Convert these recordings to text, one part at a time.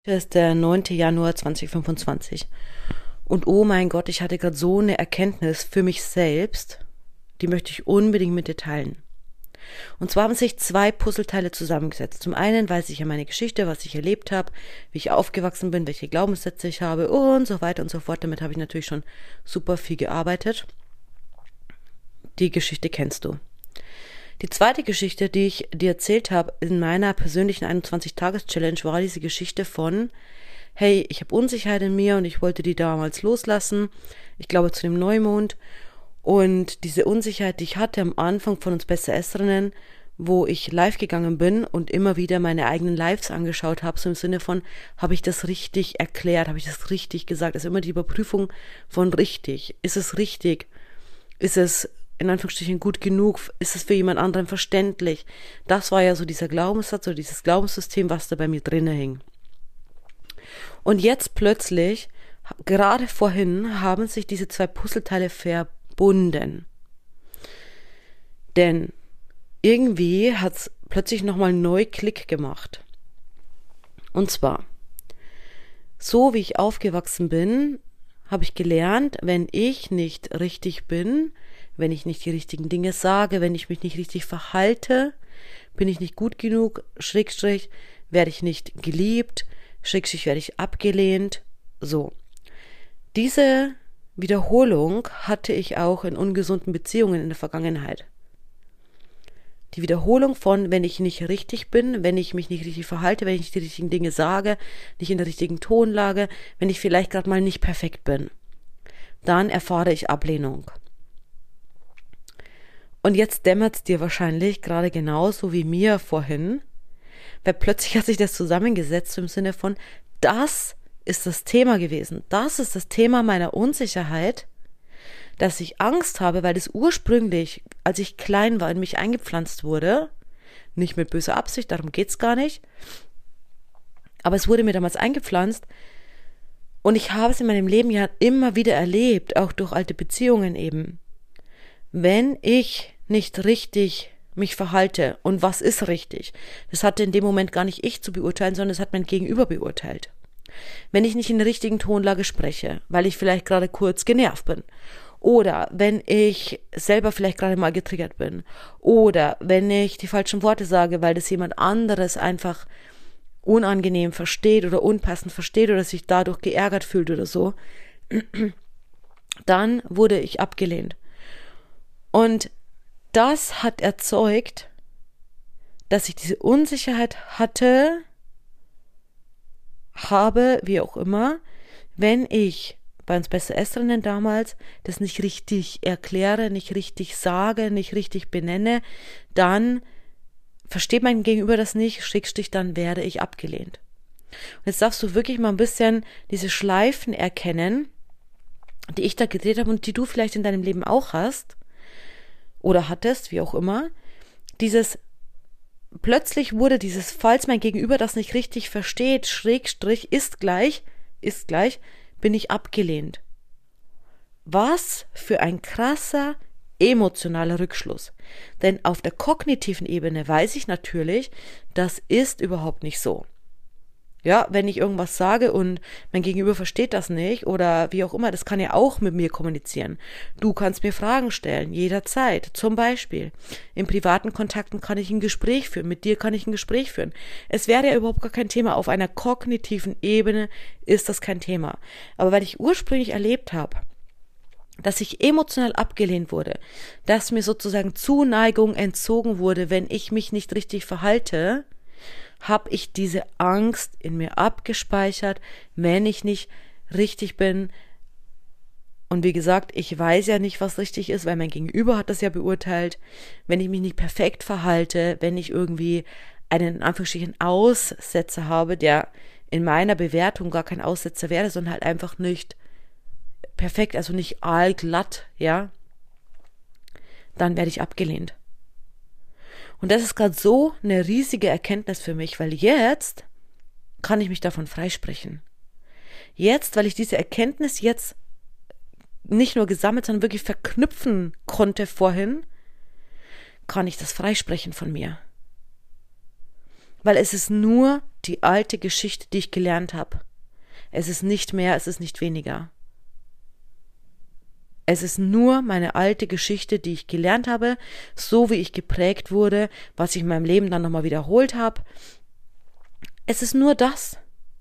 Heute ist der 9. Januar 2025. Und oh mein Gott, ich hatte gerade so eine Erkenntnis für mich selbst, die möchte ich unbedingt mit dir teilen. Und zwar haben sich zwei Puzzleteile zusammengesetzt. Zum einen weiß ich ja meine Geschichte, was ich erlebt habe, wie ich aufgewachsen bin, welche Glaubenssätze ich habe und so weiter und so fort. Damit habe ich natürlich schon super viel gearbeitet. Die Geschichte kennst du. Die zweite Geschichte, die ich dir erzählt habe in meiner persönlichen 21-Tages-Challenge, war diese Geschichte von, hey, ich habe Unsicherheit in mir und ich wollte die damals loslassen, ich glaube zu dem Neumond, und diese Unsicherheit, die ich hatte am Anfang von uns Besseresserinnen, wo ich live gegangen bin und immer wieder meine eigenen Lives angeschaut habe, so im Sinne von, habe ich das richtig erklärt, habe ich das richtig gesagt, also immer die Überprüfung von richtig, ist es richtig, ist es in Anführungsstrichen gut genug, ist es für jemand anderen verständlich. Das war ja so dieser Glaubenssatz oder dieses Glaubenssystem, was da bei mir drinne hing. Und jetzt plötzlich, gerade vorhin, haben sich diese zwei Puzzleteile verbunden. Denn irgendwie hat es plötzlich nochmal neu Klick gemacht. Und zwar, so wie ich aufgewachsen bin, habe ich gelernt, wenn ich nicht richtig bin, wenn ich nicht die richtigen Dinge sage, wenn ich mich nicht richtig verhalte, bin ich nicht gut genug, Schrägstrich, werde ich nicht geliebt, Schrägstrich, werde ich abgelehnt, so. Diese Wiederholung hatte ich auch in ungesunden Beziehungen in der Vergangenheit. Die Wiederholung von, wenn ich nicht richtig bin, wenn ich mich nicht richtig verhalte, wenn ich nicht die richtigen Dinge sage, nicht in der richtigen Tonlage, wenn ich vielleicht gerade mal nicht perfekt bin, dann erfahre ich Ablehnung. Und jetzt dämmert's dir wahrscheinlich gerade genauso wie mir vorhin, weil plötzlich hat sich das zusammengesetzt im Sinne von, das ist das Thema gewesen, das ist das Thema meiner Unsicherheit, dass ich Angst habe, weil es ursprünglich, als ich klein war, in mich eingepflanzt wurde, nicht mit böser Absicht, darum geht's gar nicht, aber es wurde mir damals eingepflanzt und ich habe es in meinem Leben ja immer wieder erlebt, auch durch alte Beziehungen eben. Wenn ich nicht richtig mich verhalte, und was ist richtig? Das hatte in dem Moment gar nicht ich zu beurteilen, sondern das hat mein Gegenüber beurteilt. Wenn ich nicht in der richtigen Tonlage spreche, weil ich vielleicht gerade kurz genervt bin, oder wenn ich selber vielleicht gerade mal getriggert bin, oder wenn ich die falschen Worte sage, weil das jemand anderes einfach unangenehm versteht oder unpassend versteht oder sich dadurch geärgert fühlt oder so, dann wurde ich abgelehnt. Und das hat erzeugt, dass ich diese Unsicherheit habe, wie auch immer, wenn ich bei uns Besseresserinnen damals das nicht richtig erkläre, nicht richtig sage, nicht richtig benenne, dann versteht mein Gegenüber das nicht, Schrägstrich, dann werde ich abgelehnt. Und jetzt darfst du wirklich mal ein bisschen diese Schleifen erkennen, die ich da gedreht habe und die du vielleicht in deinem Leben auch hast, oder hattest, wie auch immer, plötzlich wurde falls mein Gegenüber das nicht richtig versteht, Schrägstrich, ist gleich, bin ich abgelehnt. Was für ein krasser emotionaler Rückschluss. Denn auf der kognitiven Ebene weiß ich natürlich, das ist überhaupt nicht so. Ja, wenn ich irgendwas sage und mein Gegenüber versteht das nicht oder wie auch immer, das kann ja auch mit mir kommunizieren. Du kannst mir Fragen stellen, jederzeit. Zum Beispiel, in privaten Kontakten kann ich ein Gespräch führen, mit dir kann ich ein Gespräch führen. Es wäre ja überhaupt gar kein Thema. Auf einer kognitiven Ebene ist das kein Thema. Aber weil ich ursprünglich erlebt habe, dass ich emotional abgelehnt wurde, dass mir sozusagen Zuneigung entzogen wurde, wenn ich mich nicht richtig verhalte, habe ich diese Angst in mir abgespeichert, wenn ich nicht richtig bin. Und wie gesagt, ich weiß ja nicht, was richtig ist, weil mein Gegenüber hat das ja beurteilt. Wenn ich mich nicht perfekt verhalte, wenn ich irgendwie einen in Anführungsstrichen Aussetzer habe, der in meiner Bewertung gar kein Aussetzer wäre, sondern halt einfach nicht perfekt, also nicht allglatt, ja, dann werde ich abgelehnt. Und das ist gerade so eine riesige Erkenntnis für mich, weil jetzt kann ich mich davon freisprechen. Jetzt, weil ich diese Erkenntnis jetzt nicht nur gesammelt, sondern wirklich verknüpfen konnte vorhin, kann ich das freisprechen von mir. Weil es ist nur die alte Geschichte, die ich gelernt habe. Es ist nicht mehr, es ist nicht weniger. Es ist nur meine alte Geschichte, die ich gelernt habe, so wie ich geprägt wurde, was ich in meinem Leben dann nochmal wiederholt habe. Es ist nur das.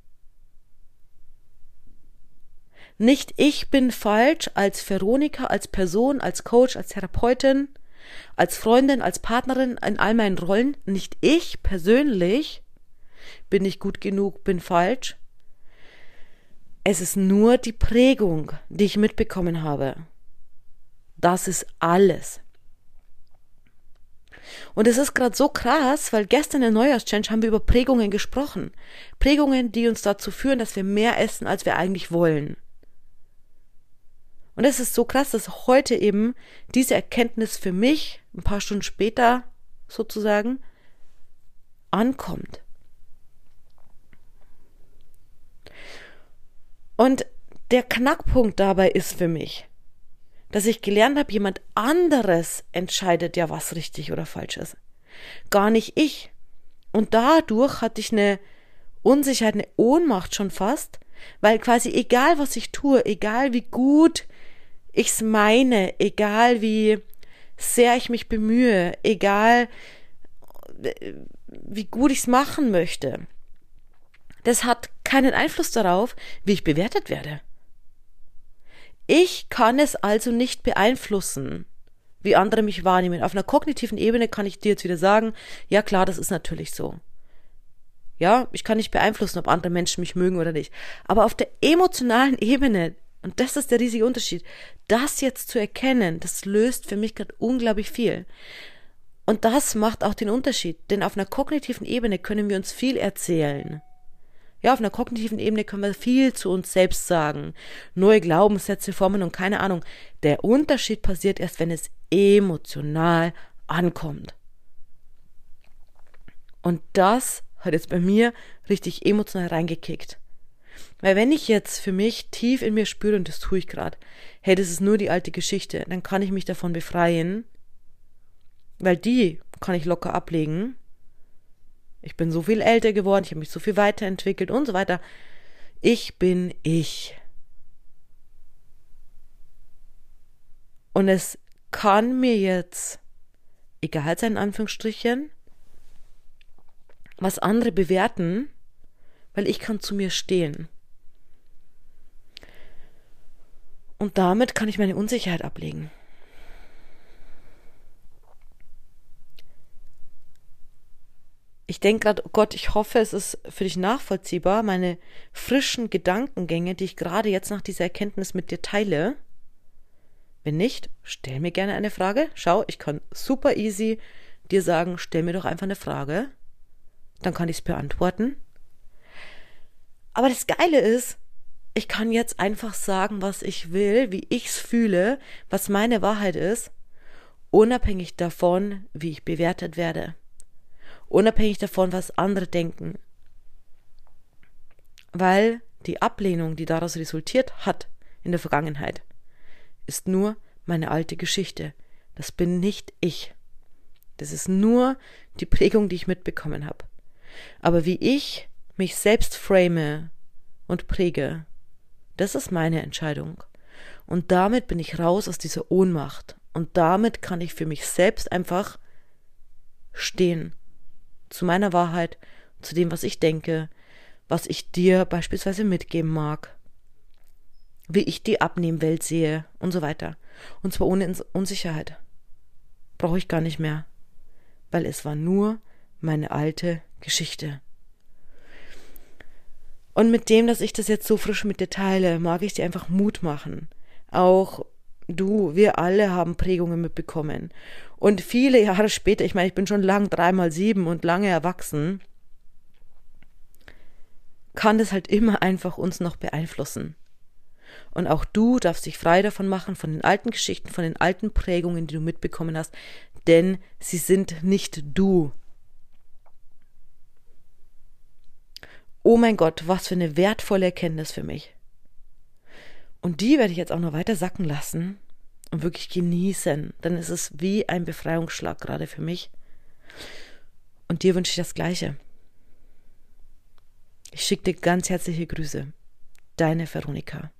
Nicht ich bin falsch als Veronika, als Person, als Coach, als Therapeutin, als Freundin, als Partnerin, in all meinen Rollen. Nicht ich persönlich bin nicht gut genug, bin falsch. Es ist nur die Prägung, die ich mitbekommen habe. Das ist alles. Und es ist gerade so krass, weil gestern in der Neujahrschallenge haben wir über Prägungen gesprochen. Prägungen, die uns dazu führen, dass wir mehr essen, als wir eigentlich wollen. Und es ist so krass, dass heute eben diese Erkenntnis für mich, ein paar Stunden später sozusagen, ankommt. Und der Knackpunkt dabei ist für mich, dass ich gelernt habe, jemand anderes entscheidet ja, was richtig oder falsch ist. Gar nicht ich. Und dadurch hatte ich eine Unsicherheit, eine Ohnmacht schon fast, weil quasi egal, was ich tue, egal wie gut ich's meine, egal wie sehr ich mich bemühe, egal wie gut ich's machen möchte, das hat keinen Einfluss darauf, wie ich bewertet werde. Ich kann es also nicht beeinflussen, wie andere mich wahrnehmen. Auf einer kognitiven Ebene kann ich dir jetzt wieder sagen, ja klar, das ist natürlich so. Ja, ich kann nicht beeinflussen, ob andere Menschen mich mögen oder nicht. Aber auf der emotionalen Ebene, und das ist der riesige Unterschied, das jetzt zu erkennen, das löst für mich gerade unglaublich viel. Und das macht auch den Unterschied, denn auf einer kognitiven Ebene können wir uns viel erzählen. Ja, auf einer kognitiven Ebene können wir viel zu uns selbst sagen. Neue Glaubenssätze formen und keine Ahnung. Der Unterschied passiert erst, wenn es emotional ankommt. Und das hat jetzt bei mir richtig emotional reingekickt. Weil wenn ich jetzt für mich tief in mir spüre, und das tue ich gerade, hey, das ist nur die alte Geschichte, dann kann ich mich davon befreien, weil die kann ich locker ablegen. Ich bin so viel älter geworden, ich habe mich so viel weiterentwickelt und so weiter. Ich bin ich. Und es kann mir jetzt egal sein, in Anführungsstrichen, was andere bewerten, weil ich kann zu mir stehen. Und damit kann ich meine Unsicherheit ablegen. Ich denke gerade, oh Gott, ich hoffe, es ist für dich nachvollziehbar, meine frischen Gedankengänge, die ich gerade jetzt nach dieser Erkenntnis mit dir teile. Wenn nicht, stell mir gerne eine Frage. Schau, ich kann super easy dir sagen, stell mir doch einfach eine Frage. Dann kann ich es beantworten. Aber das Geile ist, ich kann jetzt einfach sagen, was ich will, wie ich es fühle, was meine Wahrheit ist, unabhängig davon, wie ich bewertet werde. Unabhängig davon, was andere denken. Weil die Ablehnung, die daraus resultiert hat in der Vergangenheit, ist nur meine alte Geschichte. Das bin nicht ich. Das ist nur die Prägung, die ich mitbekommen habe. Aber wie ich mich selbst frame und präge, das ist meine Entscheidung. Und damit bin ich raus aus dieser Ohnmacht. Und damit kann ich für mich selbst einfach stehen. Zu meiner Wahrheit, zu dem, was ich denke, was ich dir beispielsweise mitgeben mag, wie ich die Abnehmwelt sehe und so weiter. Und zwar ohne Unsicherheit. Brauche ich gar nicht mehr, weil es war nur meine alte Geschichte. Und mit dem, dass ich das jetzt so frisch mit dir teile, mag ich dir einfach Mut machen. Auch du, wir alle haben Prägungen mitbekommen. Und viele Jahre später, ich meine, ich bin schon lang 3x7 und lange erwachsen, kann das halt immer einfach uns noch beeinflussen. Und auch du darfst dich frei davon machen, von den alten Geschichten, von den alten Prägungen, die du mitbekommen hast, denn sie sind nicht du. Oh mein Gott, was für eine wertvolle Erkenntnis für mich. Und die werde ich jetzt auch noch weiter sacken lassen und wirklich genießen, denn es ist wie ein Befreiungsschlag gerade für mich. Und dir wünsche ich das Gleiche. Ich schicke dir ganz herzliche Grüße. Deine Veronika.